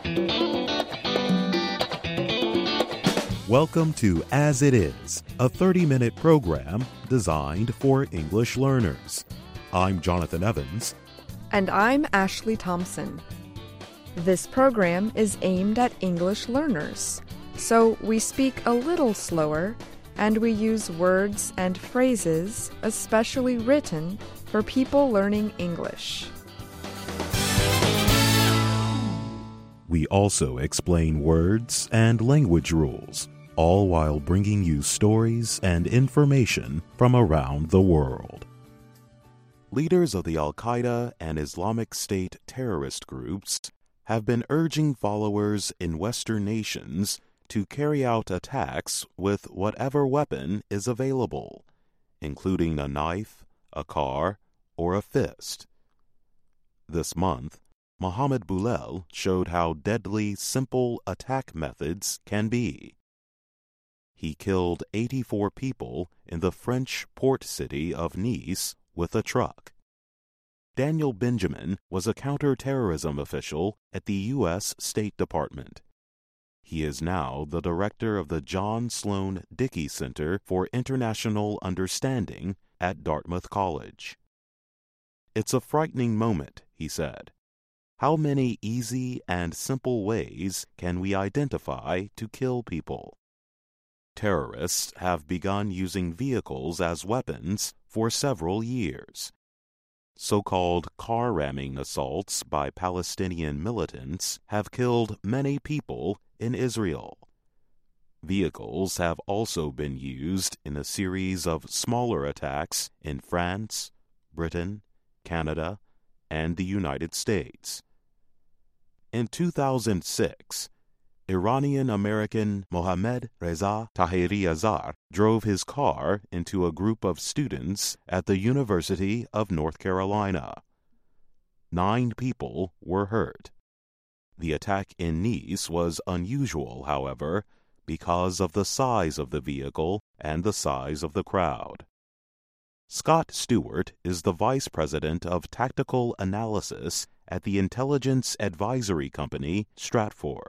Welcome to As It Is, a 30-minute program designed for English learners. I'm Jonathan Evans. And I'm Ashley Thompson. This program is aimed at English learners, so we speak a little slower and we use words and phrases especially written for people learning English. We also explain words and language rules, all while bringing you stories and information from around the world. Leaders of the Al-Qaeda and Islamic State terrorist groups have been urging followers in Western nations to carry out attacks with whatever weapon is available, including a knife, a car, or a fist. This month, Mohammed Boulel showed how deadly simple attack methods can be. He killed 84 people in the French port city of Nice with a truck. Daniel Benjamin was a counterterrorism official at the U.S. State Department. He is now the director of the John Sloan Dickey Center for International Understanding at Dartmouth College. "It's a frightening moment," he said. "How many easy and simple ways can we identify to kill people?" Terrorists have begun using vehicles as weapons for several years. So-called car ramming assaults by Palestinian militants have killed many people in Israel. Vehicles have also been used in a series of smaller attacks in France, Britain, Canada, and the United States. In 2006, Iranian-American Mohammad Reza Tahiri-Azar drove his car into a group of students at the University of North Carolina. 9 people were hurt. The attack in Nice was unusual, however, because of the size of the vehicle and the size of the crowd. Scott Stewart is the vice president of tactical analysis at the intelligence advisory company Stratfor.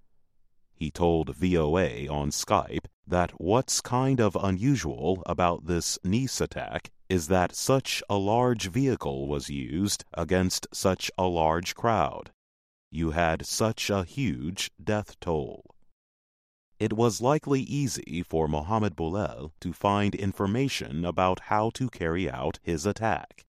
He told VOA on Skype that what's kind of unusual about this Nice attack is that such a large vehicle was used against such a large crowd. You had such a huge death toll. It was likely easy for Mohammed Boulel to find information about how to carry out his attack.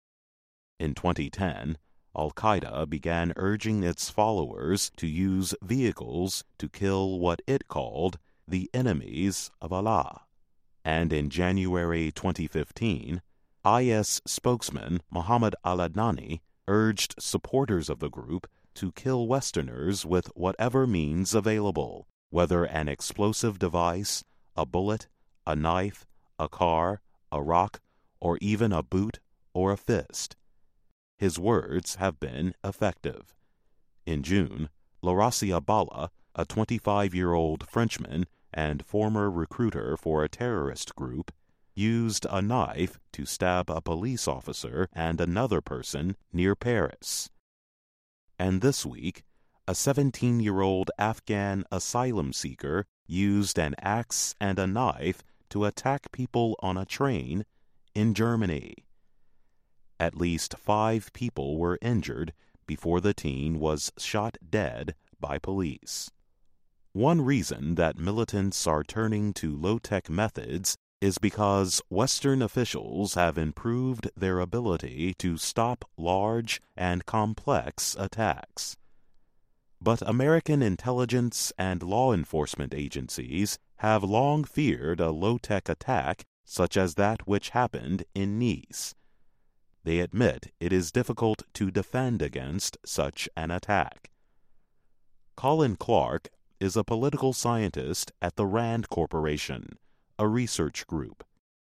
In 2010, Al-Qaeda began urging its followers to use vehicles to kill what it called the enemies of Allah. And in January 2015, IS spokesman Mohammed al-Adnani urged supporters of the group to kill Westerners with whatever means available, whether an explosive device, a bullet, a knife, a car, a rock, or even a boot or a fist. His words have been effective. In June, Laurassia Bala, a 25-year-old Frenchman and former recruiter for a terrorist group, used a knife to stab a police officer and another person near Paris. And this week, a 17-year-old Afghan asylum seeker used an axe and a knife to attack people on a train in Germany. At least 5 people were injured before the teen was shot dead by police. One reason that militants are turning to low-tech methods is because Western officials have improved their ability to stop large and complex attacks. But American intelligence and law enforcement agencies have long feared a low-tech attack such as that which happened in Nice. They admit it is difficult to defend against such an attack. Colin Clark is a political scientist at the RAND Corporation, a research group.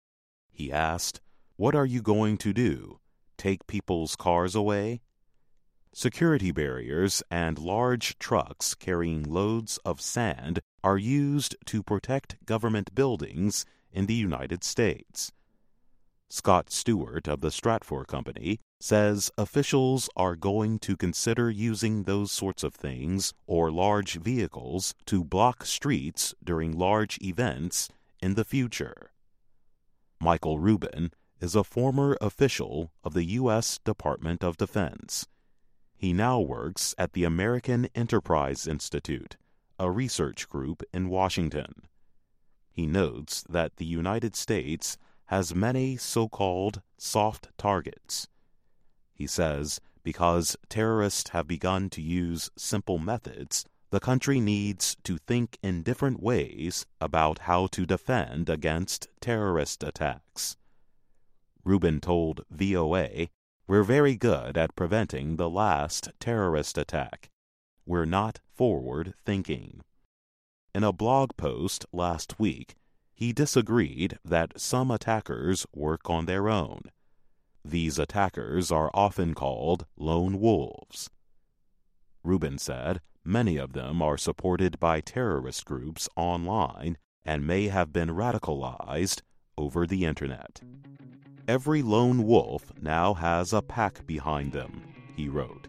He asked, "What are you going to do? Take people's cars away?" Security barriers and large trucks carrying loads of sand are used to protect government buildings in the United States. Scott Stewart of the Stratfor Company, says officials are going to consider using those sorts of things or large vehicles to block streets during large events in the future. Michael Rubin is a former official of the U.S. Department of Defense. He now works at the American Enterprise Institute, a research group in Washington. He notes that the United States has many so-called soft targets. He says because terrorists have begun to use simple methods, the country needs to think in different ways about how to defend against terrorist attacks. Rubin told VOA, "We're very good at preventing the last terrorist attack. We're not forward-thinking." In a blog post last week, he disagreed that some attackers work on their own. These attackers are often called lone wolves. Rubin said many of them are supported by terrorist groups online and may have been radicalized over the internet. "Every lone wolf now has a pack behind them," he wrote.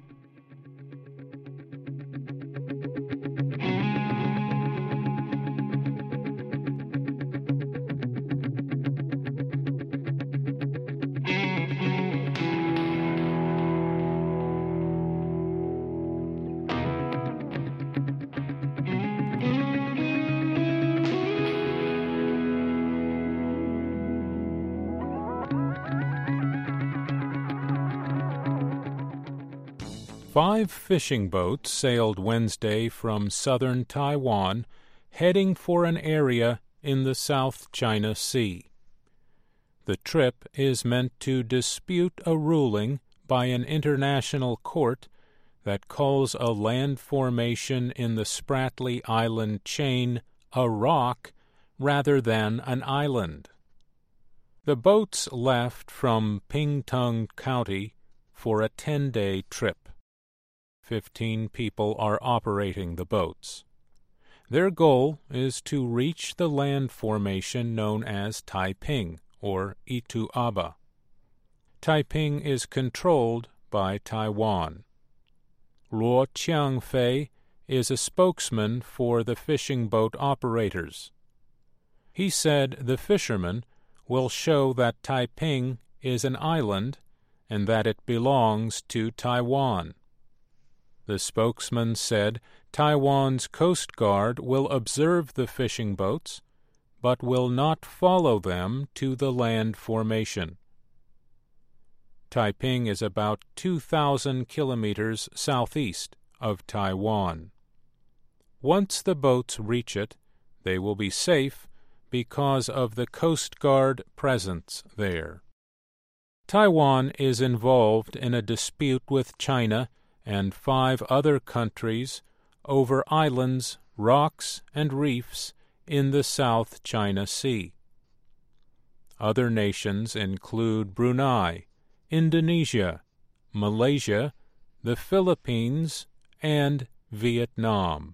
Five fishing boats sailed Wednesday from southern Taiwan, heading for an area in the South China Sea. The trip is meant to dispute a ruling by an international court that calls a land formation in the Spratly Island chain a rock rather than an island. The boats left from Pingtung County for a 10-day trip. 15 people are operating the boats. Their goal is to reach the land formation known as Taiping, or Ituaba. Taiping is controlled by Taiwan. Luo Qiangfei is a spokesman for the fishing boat operators. He said the fishermen will show that Taiping is an island and that it belongs to Taiwan. The spokesman said Taiwan's Coast Guard will observe the fishing boats, but will not follow them to the land formation. Taiping is about 2,000 kilometers southeast of Taiwan. Once the boats reach it, they will be safe because of the Coast Guard presence there. Taiwan is involved in a dispute with China and 5 other countries over islands, rocks, and reefs in the South China Sea. Other nations include Brunei, Indonesia, Malaysia, the Philippines, and Vietnam.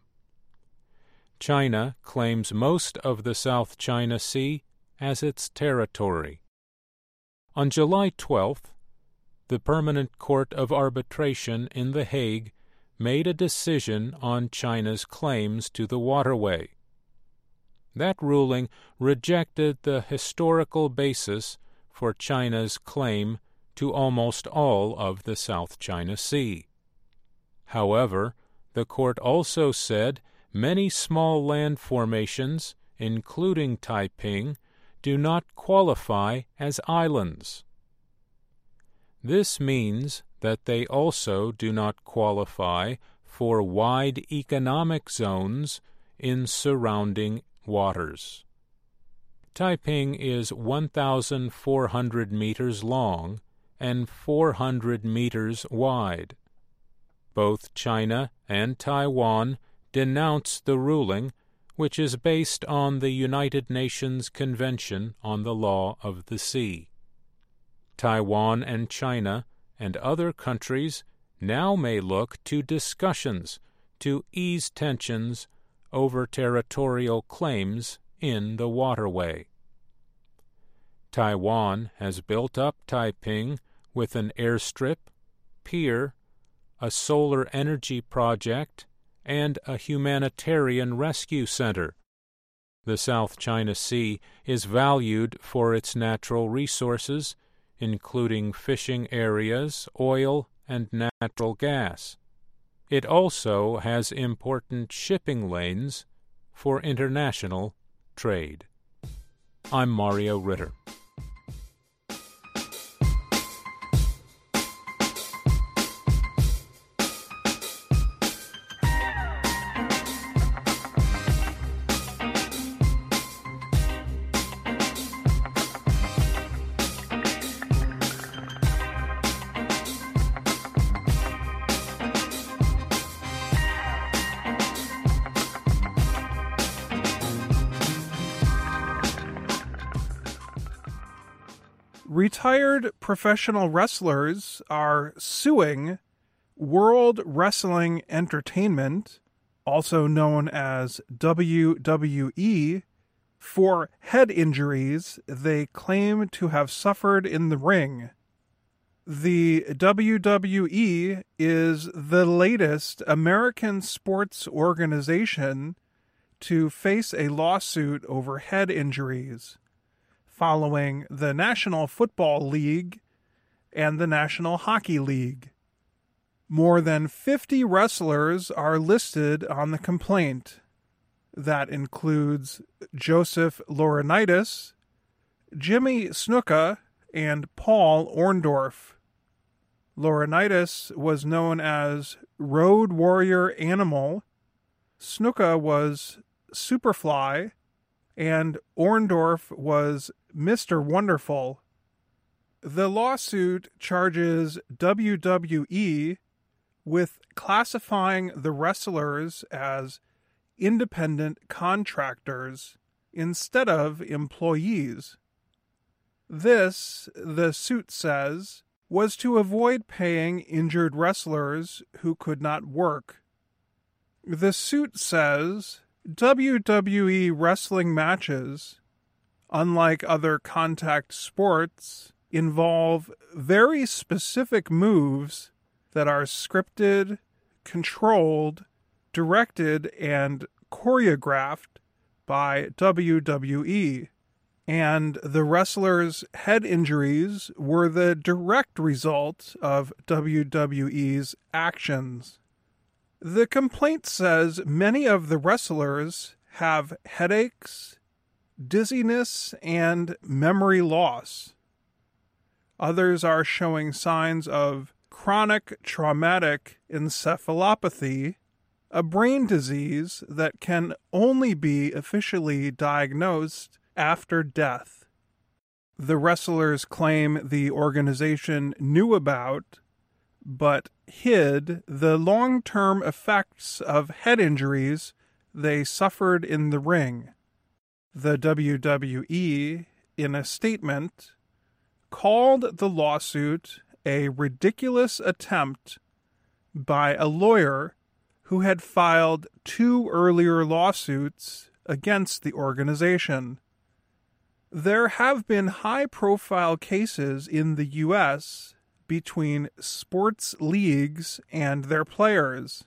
China claims most of the South China Sea as its territory. On July 12th, the Permanent Court of Arbitration in The Hague made a decision on China's claims to the waterway. That ruling rejected the historical basis for China's claim to almost all of the South China Sea. However, the court also said many small land formations, including Taiping, do not qualify as islands. This means that they also do not qualify for wide economic zones in surrounding waters. Taiping is 1,400 meters long and 400 meters wide. Both China and Taiwan denounce the ruling, which is based on the United Nations Convention on the Law of the Sea. Taiwan and China and other countries now may look to discussions to ease tensions over territorial claims in the waterway. Taiwan has built up Taiping with an airstrip, pier, a solar energy project, and a humanitarian rescue center. The South China Sea is valued for its natural resources, including fishing areas, oil, and natural gas. It also has important shipping lanes for international trade. I'm Mario Ritter. Retired professional wrestlers are suing World Wrestling Entertainment, also known as WWE, for head injuries they claim to have suffered in the ring. The WWE is the latest American sports organization to face a lawsuit over head injuries, following the National Football League and the National Hockey League. More than 50 wrestlers are listed on the complaint. That includes Joseph Laurinaitis, Jimmy Snuka, and Paul Orndorff. Laurinaitis was known as Road Warrior Animal, Snuka was Superfly, and Orndorff was Mr. Wonderful. The lawsuit charges WWE with classifying the wrestlers as independent contractors instead of employees. This, the suit says, was to avoid paying injured wrestlers who could not work. The suit says WWE wrestling matches, unlike other contact sports, involve very specific moves that are scripted, controlled, directed, and choreographed by WWE, and the wrestlers' head injuries were the direct result of WWE's actions. The complaint says many of the wrestlers have headaches, dizziness, and memory loss. Others are showing signs of chronic traumatic encephalopathy, a brain disease that can only be officially diagnosed after death. The wrestlers claim the organization knew about, but hid, the long-term effects of head injuries they suffered in the ring. The WWE, in a statement, called the lawsuit a ridiculous attempt by a lawyer who had filed 2 earlier lawsuits against the organization. There have been high-profile cases in the U.S. between sports leagues and their players.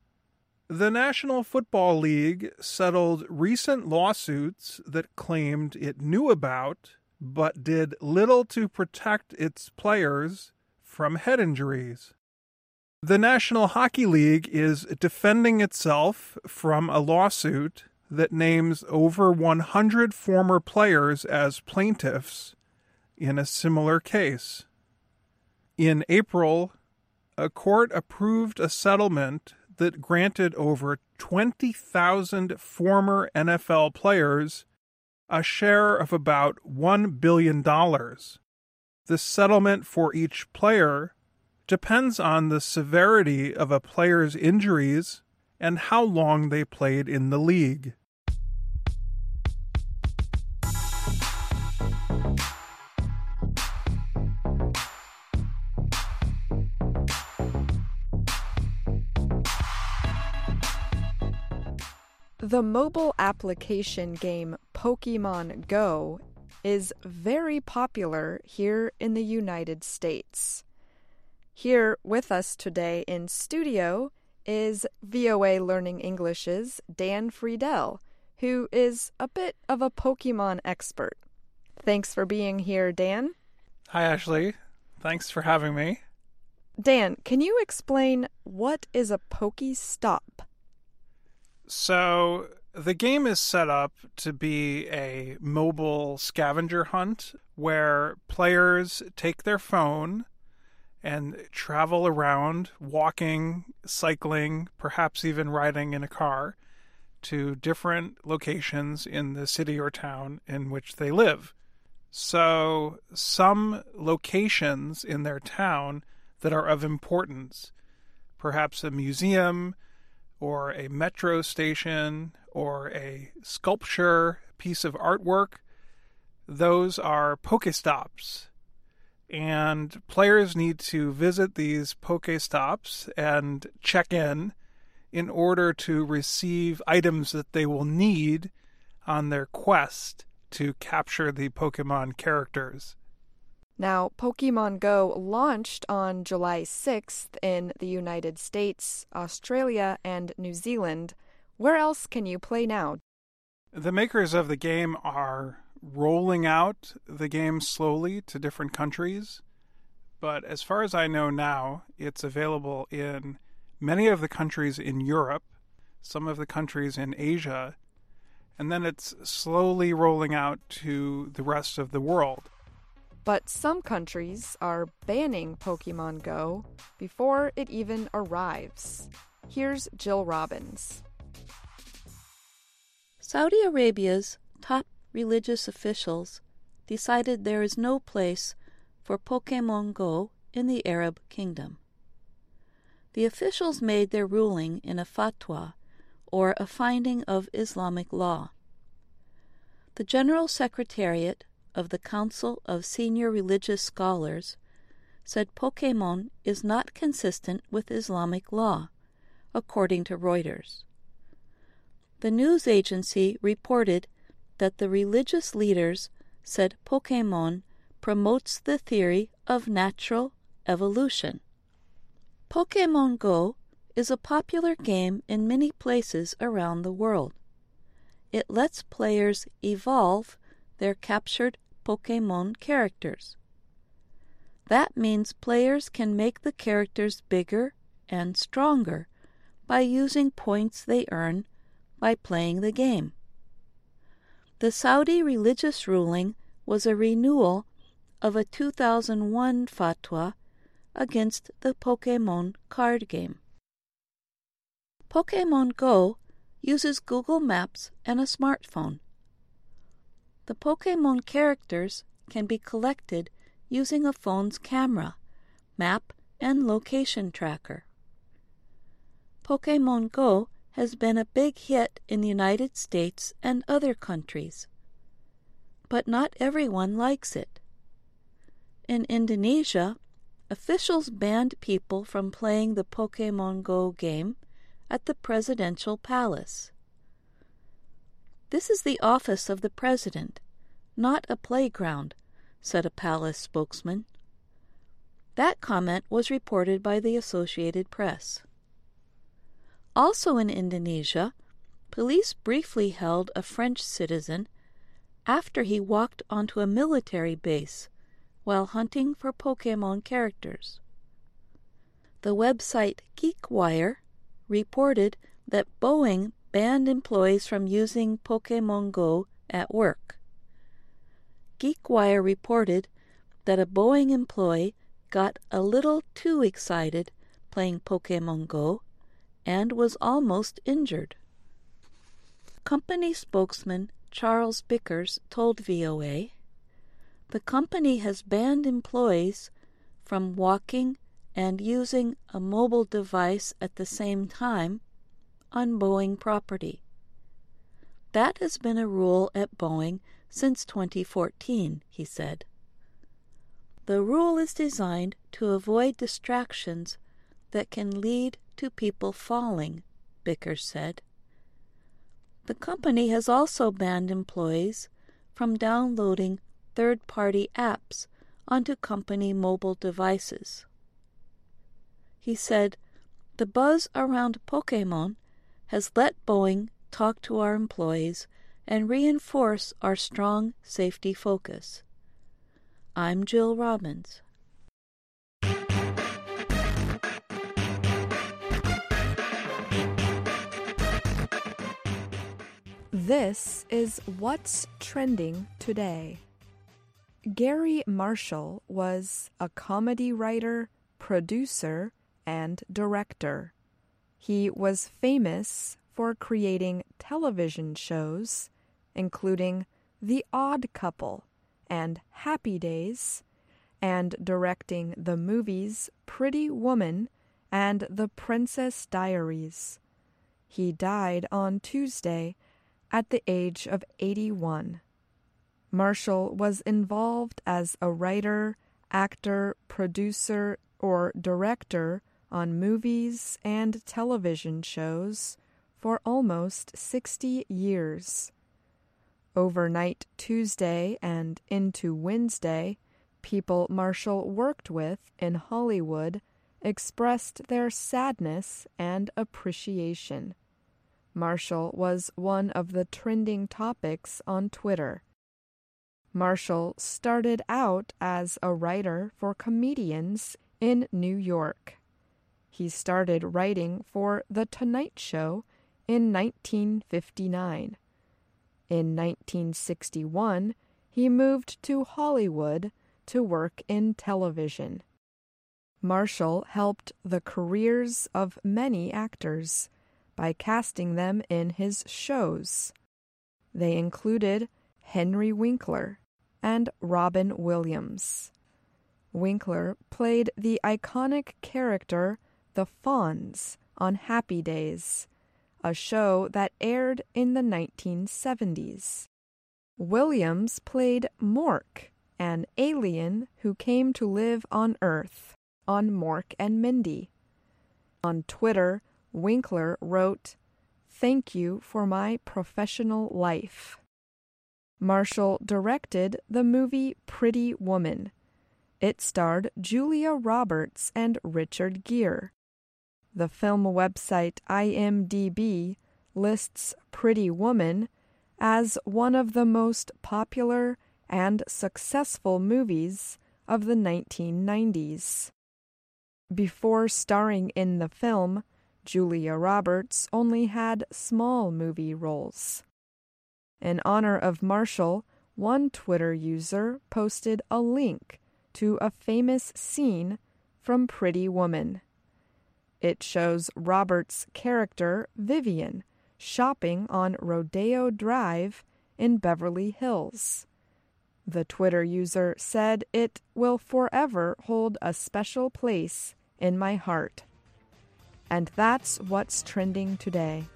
The National Football League settled recent lawsuits that claimed it knew about but did little to protect its players from head injuries. The National Hockey League is defending itself from a lawsuit that names over 100 former players as plaintiffs in a similar case. In April, a court approved a settlement that granted over 20,000 former NFL players a share of about $1 billion. The settlement for each player depends on the severity of a player's injuries and how long they played in the league. The mobile application game Pokémon Go is very popular here in the United States. Here with us today in studio is VOA Learning English's Dan Friedel, who is a bit of a Pokemon expert. Thanks for being here, Dan. Hi, Ashley. Thanks for having me. Dan, can you explain what is a Pokestop? So, the game is set up to be a mobile scavenger hunt where players take their phone and travel around, walking, cycling, perhaps even riding in a car, to different locations in the city or town in which they live. So some locations in their town that are of importance, perhaps a museum or a metro station or a sculpture, piece of artwork, those are Pokestops. And players need to visit these Pokestops and check in order to receive items that they will need on their quest to capture the Pokemon characters. Now, Pokemon Go launched on July 6th in the United States, Australia, and New Zealand. Where else can you play now? The makers of the game are rolling out the game slowly to different countries, but as far as I know now, it's available in many of the countries in Europe, some of the countries in Asia, and then it's slowly rolling out to the rest of the world. But some countries are banning Pokemon Go before it even arrives. Here's Jill Robbins. Saudi Arabia's top religious officials decided there is no place for Pokemon Go in the Arab kingdom. The officials made their ruling in a fatwa, or a finding of Islamic law. The General Secretariat of the Council of Senior Religious Scholars said Pokemon is not consistent with Islamic law, according to Reuters. The news agency reported that the religious leaders said Pokemon promotes the theory of natural evolution. Pokemon Go is a popular game in many places around the world. It lets players evolve their captured Pokemon characters. That means players can make the characters bigger and stronger by using points they earn by playing the game. The Saudi religious ruling was a renewal of a 2001 fatwa against the Pokemon card game. Pokemon Go uses Google Maps and a smartphone. The Pokemon characters can be collected using a phone's camera, map, and location tracker. Pokemon Go has been a big hit in the United States and other countries. But not everyone likes it. In Indonesia, officials banned people from playing the Pokemon Go game at the presidential palace. "This is the office of the president, not a playground," said a palace spokesman. That comment was reported by the Associated Press. Also in Indonesia, police briefly held a French citizen after he walked onto a military base while hunting for Pokemon characters. The website GeekWire reported that Boeing banned employees from using Pokemon Go at work. GeekWire reported that a Boeing employee got a little too excited playing Pokemon Go and was almost injured. Company spokesman Charles Bickers told VOA, "The company has banned employees from walking and using a mobile device at the same time on Boeing property. That has been a rule at Boeing since 2014, he said. The rule is designed to avoid distractions that can lead to people falling, Bickers said. The company has also banned employees from downloading third-party apps onto company mobile devices. He said, "The buzz around Pokémon has let Boeing talk to our employees and reinforce our strong safety focus." I'm Jill Robbins. This is What's Trending Today. Gary Marshall was a comedy writer, producer, and director. He was famous for creating television shows, including The Odd Couple and Happy Days, and directing the movies Pretty Woman and The Princess Diaries. He died on Tuesday at the age of 81. Marshall was involved as a writer, actor, producer, or director on movies and television shows for almost 60 years. Overnight Tuesday and into Wednesday, people Marshall worked with in Hollywood expressed their sadness and appreciation. Marshall was one of the trending topics on Twitter. Marshall started out as a writer for comedians in New York. He started writing for The Tonight Show in 1959. In 1961, he moved to Hollywood to work in television. Marshall helped the careers of many actors by casting them in his shows. They included Henry Winkler and Robin Williams. Winkler played the iconic character the Fonz on Happy Days, a show that aired in the 1970s. Williams played Mork, an alien who came to live on Earth, on Mork and Mindy. On Twitter, Winkler wrote, "Thank you for my professional life." Marshall directed the movie Pretty Woman. It starred Julia Roberts and Richard Gere. The film website IMDb lists Pretty Woman as one of the most popular and successful movies of the 1990s. Before starring in the film, Julia Roberts only had small movie roles. In honor of Marshall, one Twitter user posted a link to a famous scene from Pretty Woman. It shows Roberts' character, Vivian, shopping on Rodeo Drive in Beverly Hills. The Twitter user said it will forever hold a special place in my heart. And that's what's trending today.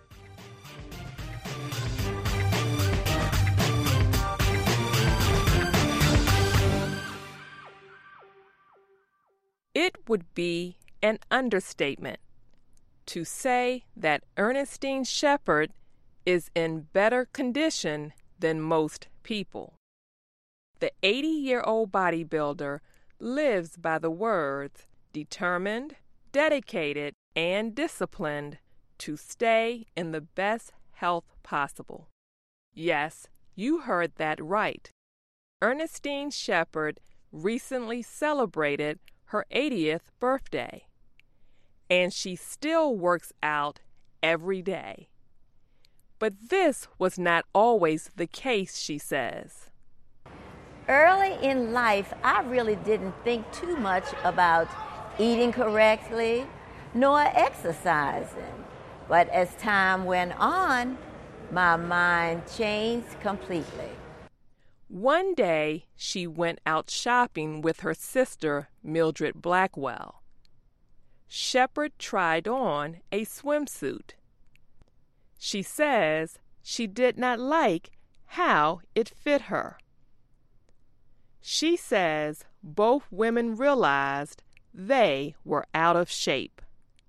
It would be an understatement to say that Ernestine Shepard is in better condition than most people. The 80-year-old bodybuilder lives by the words determined, dedicated, and disciplined to stay in the best health possible. Yes, you heard that right. Ernestine Shepard recently celebrated her 80th birthday, and she still works out every day. But this was not always the case, she says. Early in life, I really didn't think too much about eating correctly nor exercising. But as time went on, my mind changed completely. One day, she went out shopping with her sister, Mildred Blackwell. Shepard tried on a swimsuit. She says she did not like how it fit her. She says both women realized they were out of shape.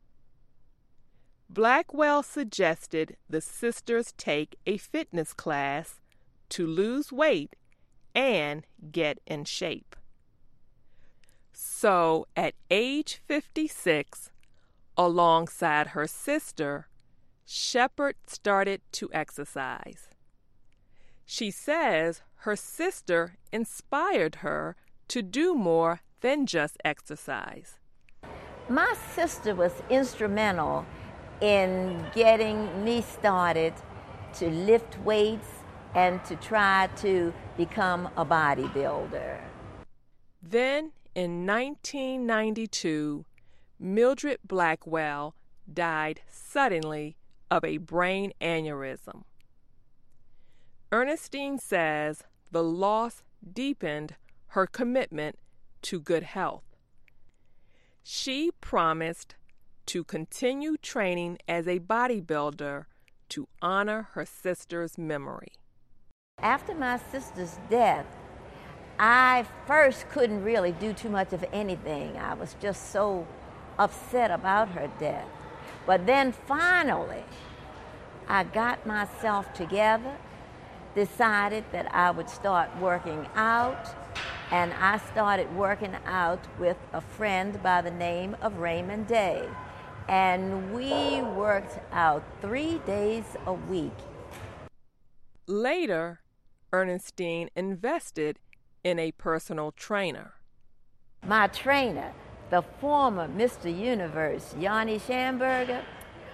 Blackwell suggested the sisters take a fitness class to lose weight and get in shape. So at age 56, alongside her sister, Shepherd started to exercise. She says her sister inspired her to do more than just exercise. My sister was instrumental in getting me started to lift weights and to try to become a bodybuilder. Then, in 1992, Mildred Blackwell died suddenly of a brain aneurysm. Ernestine says the loss deepened her commitment to good health. She promised to continue training as a bodybuilder to honor her sister's memory. After my sister's death, I first couldn't really do too much of anything. I was just so upset about her death. But then finally, I got myself together, decided that I would start working out, and I started working out with a friend by the name of Raymond Day. And we worked out 3 days a week. Later, Ernestine invested in a personal trainer. My trainer, the former Mr. Universe, Yanni Schamberger,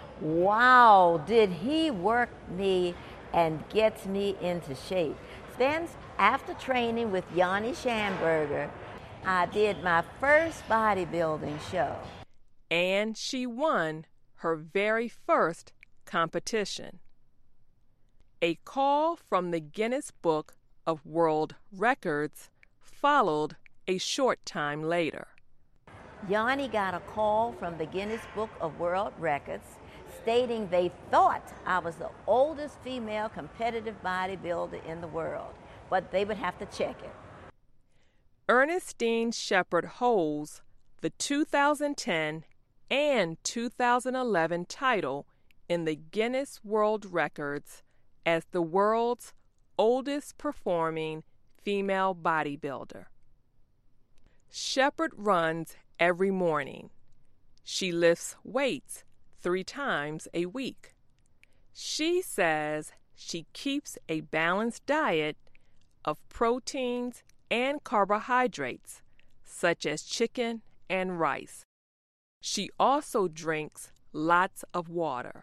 wow, did he work me and gets me into shape. Then, after training with Yanni Schamberger, I did my first bodybuilding show. And she won her very first competition. A call from the Guinness Book of World Records followed a short time later. Yanni got a call from the Guinness Book of World Records stating they thought I was the oldest female competitive bodybuilder in the world, but they would have to check it. Ernestine Shepherd holds the 2010 and 2011 title in the Guinness World Records as the world's oldest performing female bodybuilder. Shepherd runs every morning. She lifts weights 3 times a week. She says she keeps a balanced diet of proteins and carbohydrates, such as chicken and rice. She also drinks lots of water.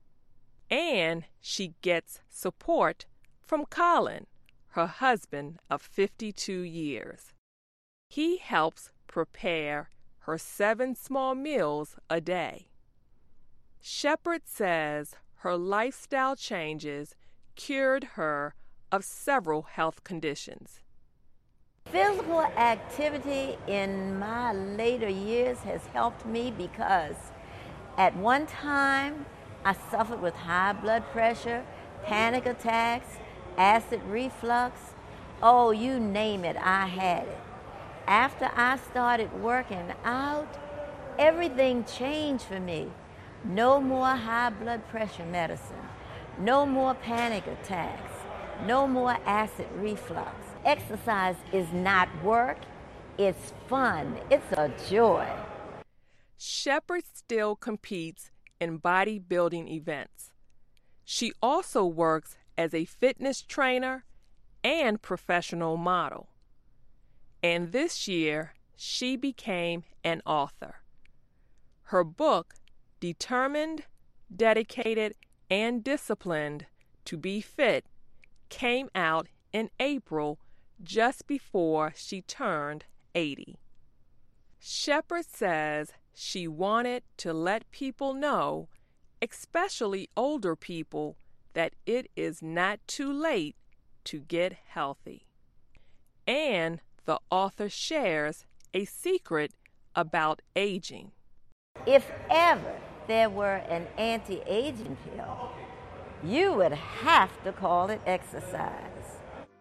And she gets support from Colin, her husband of 52 years. He helps prepare her 7 small meals a day. Shepherd says her lifestyle changes cured her of several health conditions. Physical activity in my later years has helped me because at one time I suffered with high blood pressure, panic attacks, acid reflux. Oh, you name it, I had it. After I started working out, everything changed for me. No more high blood pressure medicine, no more panic attacks, no more acid reflux. Exercise is not work, it's fun, it's a joy. Shepherd still competes in bodybuilding events. She also works as a fitness trainer and professional model. And this year, she became an author. Her book, Determined, Dedicated, and Disciplined to Be Fit, came out in April just before she turned 80. Shepherd says she wanted to let people know, especially older people, that it is not too late to get healthy. And the author shares a secret about aging. If ever there were an anti-aging pill, you would have to call it exercise.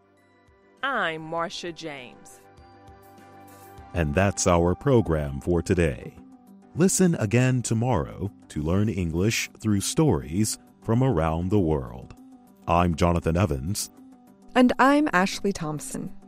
I'm Marcia James. And that's our program for today. Listen again tomorrow to learn English through stories from around the world. I'm Jonathan Evans. And I'm Ashley Thompson.